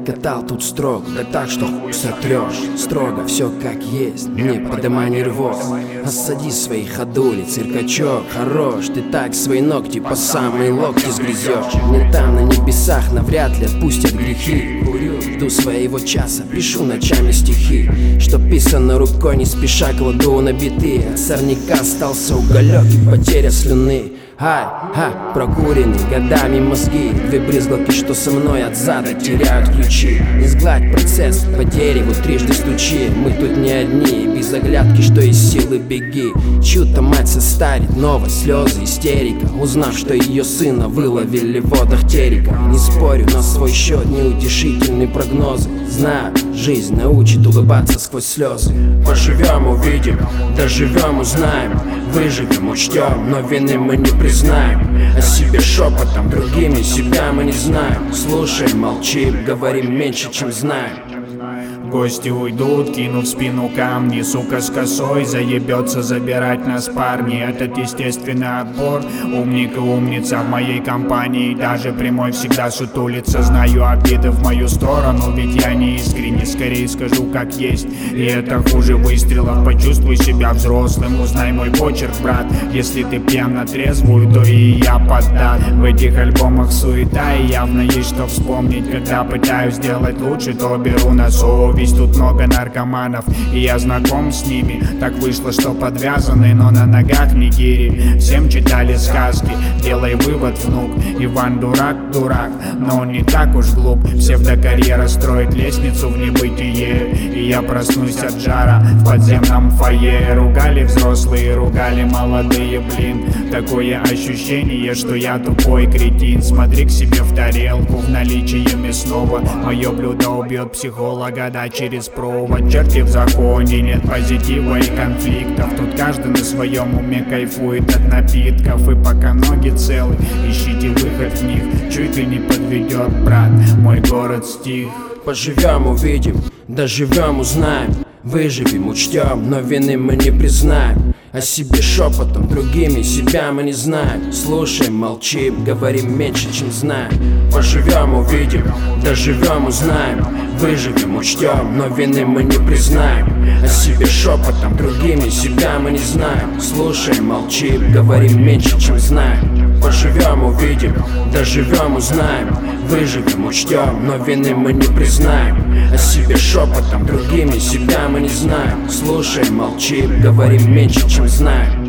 катал тут строго, да так, что хуй сотрешь. Строго все как есть, не подымай нервоз. Осади свои ходули, циркачок, хорош. Ты так свои ногти по самые локти сгрызешь. Мне там на небесах навряд ли отпустят грехи. Курю, жду своего часа, пишу ночами стихи. Что писано рукой, не спеша кладу на биты. От сорняка остался уголек и потеря слюны. Прокуренные годами мозги. Две брызгалки, что со мной от зада теряют ключи. Не сгладь процесс, по дереву трижды стучи. Мы тут не одни, без оглядки, что из силы беги. Чью-то мать состарит, новость, слезы, истерика. Узнав, что ее сына выловили в водах терека. Не спорю, на свой счет неутешительные прогнозы. Знаю, жизнь научит улыбаться сквозь слезы. Поживем, увидим, доживем, узнаем. Выживем, учтем, но вины мы не признаем. О себе шепотом, другими себя мы не знаем. Слушаем, молчим, говорим меньше, чем знаем. Гости уйдут, кинув в спину камни. Сука с косой заебется забирать нас парни. Этот естественный отбор. Умник и умница в моей компании. Даже прямой всегда сутулится. Знаю обиды в мою сторону, ведь я не искренне. Скорее скажу как есть, и это хуже выстрелов. Почувствуй себя взрослым, узнай мой почерк, брат. Если ты пьян на трезвую, то и я поддат. В этих альбомах суета, и явно есть что вспомнить. Когда пытаюсь сделать лучше, то беру на совесть. Тут много наркоманов, и я знаком с ними. Так вышло, что подвязаны, но на ногах не гири. Всем читали сказки, делай вывод, внук. Иван дурак, но он не так уж глуп. Псевдокарьера строит лестницу в небытие, и я проснусь от жара в подземном фойе. Ругали взрослые, ругали молодые, блин. Такое ощущение, что я тупой кретин. Смотри к себе в тарелку, в наличии мясного. Мое блюдо убьет психолога, да, через провод. Черти в законе, нет позитива и конфликтов. Тут каждый на своем уме кайфует от напитков. И пока ноги целы, ищите выход в них. Чуть ли не подведет, брат, мой город стих. Поживем, увидим, доживем, узнаем. Выживем, учтем, но вины мы не признаем. О себе шепотом, другими себя мы не знаем. Слушаем, молчим, говорим меньше, чем знаем. Поживем, увидим, доживем, узнаем. Выживем, учтем, но вины мы не признаем. О себе шепотом, другими себя мы не знаем. Слушаем, молчим, говорим меньше, чем знаем. Поживем, увидим, доживем, узнаем. Выживем, учтем, но вины мы не признаем. О себе шепотом, другими себя мы не знаем. Слушаем, молчим, говорим меньше, чем знаем.